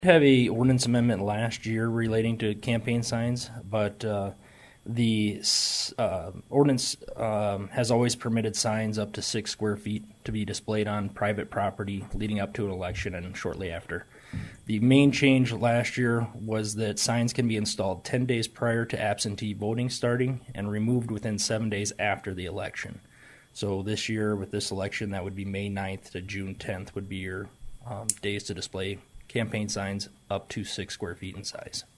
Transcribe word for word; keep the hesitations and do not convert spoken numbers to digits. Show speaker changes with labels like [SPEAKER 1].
[SPEAKER 1] Have a ordinance amendment last year relating to campaign signs, but uh, the uh, ordinance um, has always permitted signs up to six square feet to be displayed on private property leading up to an election and shortly after. The main change last year was that signs can be installed ten days prior to absentee voting starting and removed within seven days after the election. So this year, with this election, that would be May ninth to June tenth would be your um, days to display campaign signs up to six square feet in size.